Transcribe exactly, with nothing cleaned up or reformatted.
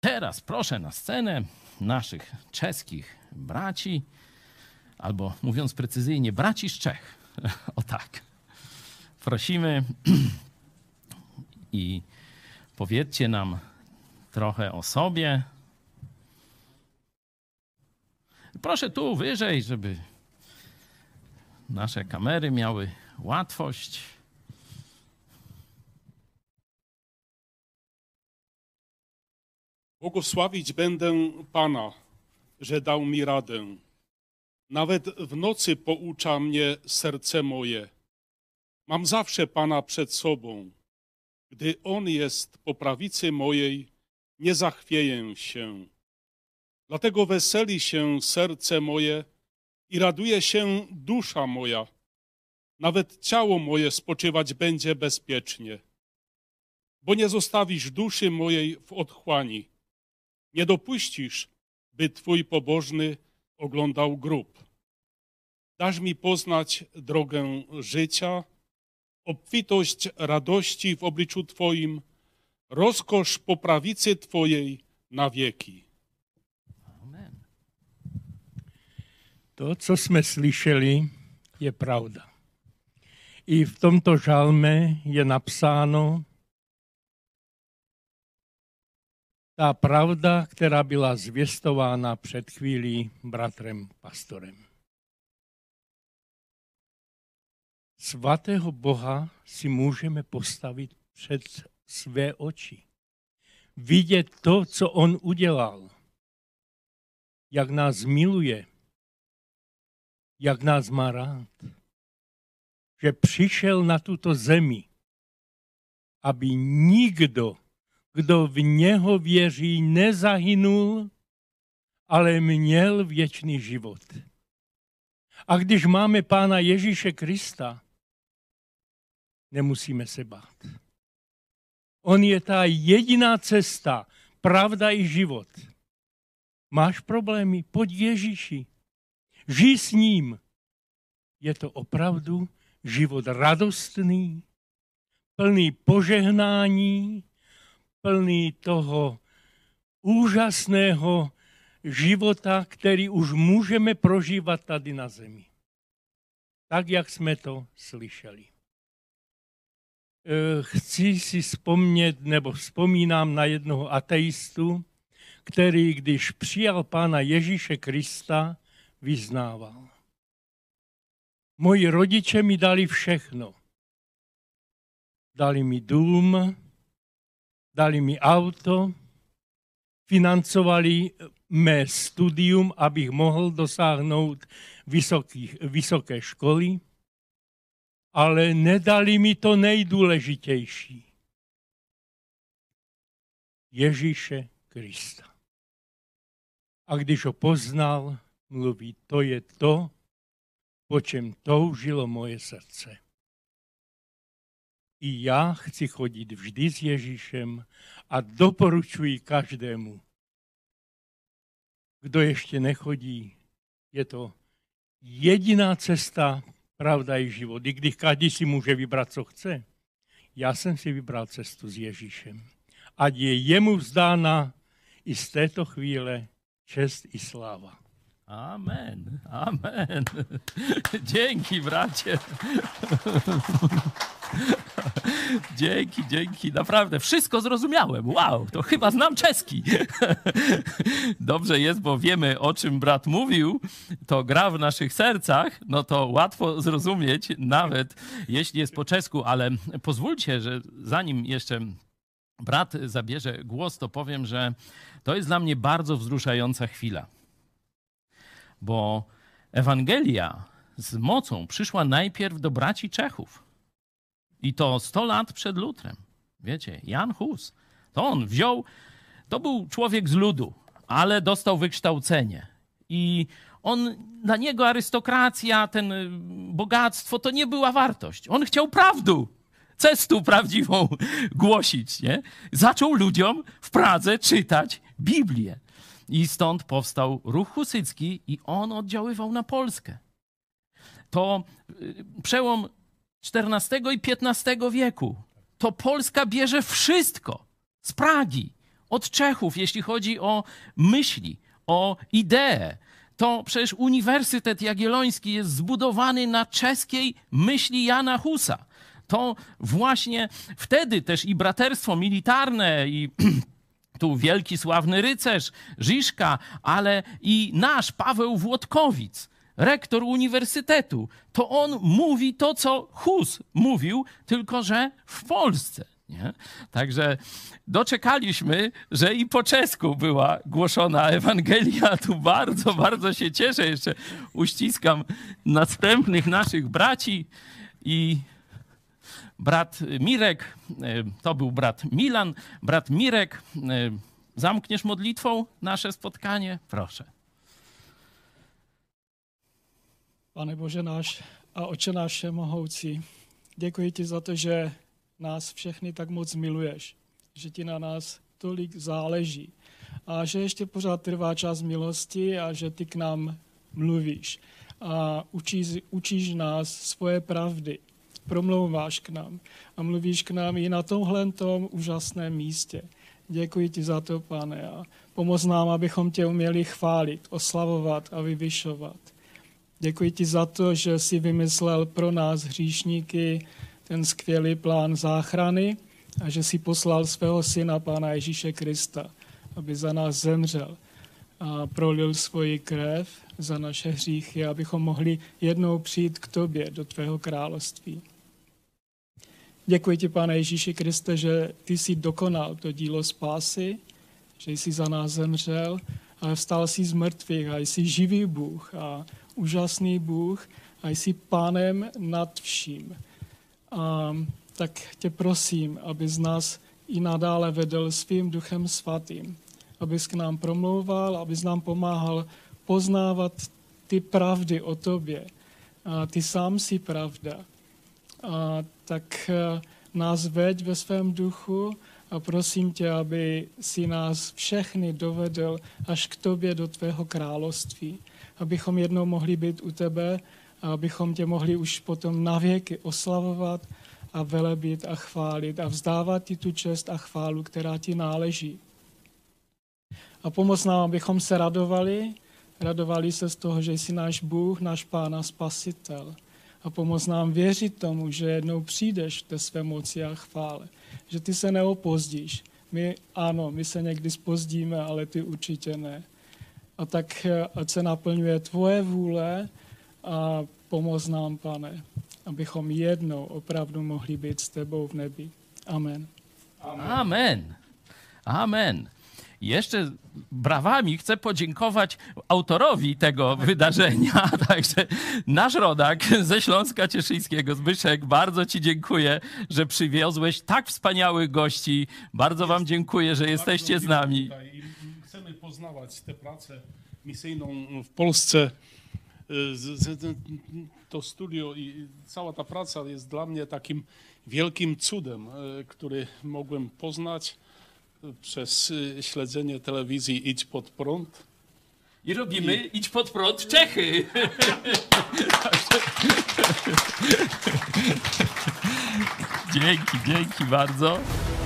teraz proszę na scenę naszych czeskich braci, albo mówiąc precyzyjnie, braci z Czech. O tak. Prosimy i powiedzcie nam trochę o sobie. Proszę tu wyżej, żeby nasze kamery miały łatwość. Błogosławić będę Pana, że dał mi radę. Nawet w nocy poucza mnie serce moje. Mam zawsze Pana przed sobą. Gdy On jest po prawicy mojej, nie zachwieję się. Dlatego weseli się serce moje i raduje się dusza moja. Nawet ciało moje spoczywać będzie bezpiecznie. Bo nie zostawisz duszy mojej w otchłani. Nie dopuścisz, by Twój pobożny oglądał grób. Dasz mi poznać drogę życia, obfitość radości w obliczu Twoim, rozkosz po prawicy Twojej na wieki. Amen. To, co jsme slyšeli, je pravda. I v tomto žalme je napsáno ta pravda, která byla zvěstována před chvílí bratrem pastorem. Svatého Boha si můžeme postavit před své oči. Vidět to, co on udělal. Jak nás miluje. Jak nás má rád. Že přišel na tuto zemi, aby nikdo, kdo v něho věří, nezahynul, ale měl věčný život. A když máme Pána Ježíše Krista, nemusíme se bát. On je ta jediná cesta, pravda i život. Máš problémy? Pojď Ježíši. Žij s ním. Je to opravdu život radostný, plný požehnání, plný toho úžasného života, který už můžeme prožívat tady na zemi. Tak, jak jsme to slyšeli. Chci si vzpomnět, nebo vzpomínám na jednoho ateistu, který, když přijal Pána Ježíše Krista, vyznával. Moji rodiče mi dali všechno. Dali mi dům, dali mi auto, financovali mé studium, abych mohl dosáhnout vysokých, vysoké školy, ale nedali mi to nejdůležitější. Ježíše Krista. A když ho poznal, mluví, to je to, po čem toužilo moje srdce. I já chci chodit vždy s Ježíšem a doporučuji každému. Kdo ještě nechodí, je to jediná cesta, pravda i život. I když každý si může vybrat, co chce. Já jsem si vybral cestu s Ježíšem. Ať je jemu vzdána i z této chvíle čest i sláva. Amen, amen. Dzięki, bracie. Dzięki, dzięki. Naprawdę, wszystko zrozumiałem. Wow, to chyba znam czeski. Dobrze jest, bo wiemy, o czym brat mówił. To gra w naszych sercach. No to łatwo zrozumieć, nawet jeśli jest po czesku. Ale pozwólcie, że zanim jeszcze brat zabierze głos, to powiem, że to jest dla mnie bardzo wzruszająca chwila. Bo Ewangelia z mocą przyszła najpierw do braci Czechów. I to sto lat przed Lutrem. Wiecie, Jan Hus. To on wziął, to był człowiek z ludu, ale dostał wykształcenie. I on, dla niego arystokracja, ten bogactwo, to nie była wartość. On chciał prawdu, cestu prawdziwą głosić. Nie? Zaczął ludziom w Pradze czytać Biblię. I stąd powstał ruch husycki i on oddziaływał na Polskę. To przełom czternastego i piętnastego wieku. To Polska bierze wszystko z Pragi. od Czechów, jeśli chodzi o myśli, o idee. To przecież Uniwersytet Jagielloński jest zbudowany na czeskiej myśli Jana Husa. To właśnie wtedy też i braterstwo militarne, i tu wielki, sławny rycerz Žižka, ale i nasz Paweł Włodkowic, rektor uniwersytetu, to on mówi to, co Hus mówił, tylko że w Polsce. Nie? Także doczekaliśmy, że i po czesku była głoszona Ewangelia. Tu bardzo, bardzo się cieszę. Jeszcze uściskam następnych naszych braci i brat Mirek, to był brat Milan, brat Mirek, zamkniesz modlitwą nasze spotkanie? Proszę. Pane Bože náš a Otče náš všemohoucí, děkuji ti za to, že nás všechny tak moc miluješ, že ti na nás tolik záleží a že ještě pořád trvá čas milosti a že ty k nám mluvíš a učíš, učíš nás svoje pravdy, promlouváš k nám a mluvíš k nám i na tomhle tom úžasném místě. Děkuji ti za to, Pane, a pomoz nám, abychom tě uměli chválit, oslavovat a vyvyšovat. Děkuji ti za to, že jsi vymyslel pro nás hříšníky ten skvělý plán záchrany a že jsi poslal svého syna, Pána Ježíše Krista, aby za nás zemřel a prolil svoji krev za naše hříchy, abychom mohli jednou přijít k tobě do tvého království. Děkuji ti, Pane Ježíši Kriste, že ty jsi dokonal to dílo spásy, že jsi za nás zemřel a vstal jsi z mrtvých a jsi živý Bůh a úžasný Bůh a jsi Pánem nad vším. A tak tě prosím, abys nás i nadále vedl svým Duchem Svatým, abys k nám promlouval, abys nám pomáhal poznávat ty pravdy o tobě. A ty sám jsi pravda. A tak nás veď ve svém duchu a prosím tě, aby si nás všechny dovedl až k tobě do tvého království, abychom jednou mohli být u tebe a abychom tě mohli už potom navěky oslavovat a velebit a chválit a vzdávat ti tu čest a chválu, která ti náleží. A pomoz nám, abychom se radovali, radovali se z toho, že jsi náš Bůh, náš Pán a Spasitel. A pomoz nám věřit tomu, že jednou přijdeš v té své moci a chvále, že ty se neopozdíš. My ano, my se někdy zpozdíme, ale ty určitě ne. A tak ať se naplňuje tvoje vůle a pomoz nám, Pane, abychom jednou opravdu mohli být s tebou v nebi. Amen. Amen. Amen. Jeszcze brawami chcę podziękować autorowi tego wydarzenia. Także nasz rodak ze Śląska Cieszyńskiego, Zbyszek, bardzo ci dziękuję, że przywiozłeś tak wspaniałych gości. Bardzo wam dziękuję, że jesteście z nami. Chcemy poznawać tę pracę misyjną w Polsce. To studio i cała ta praca jest dla mnie takim wielkim cudem, który mogłem poznać przez śledzenie telewizji Idź Pod Prąd. I robimy I... Idź Pod Prąd Czechy. Dzięki, dzięki bardzo.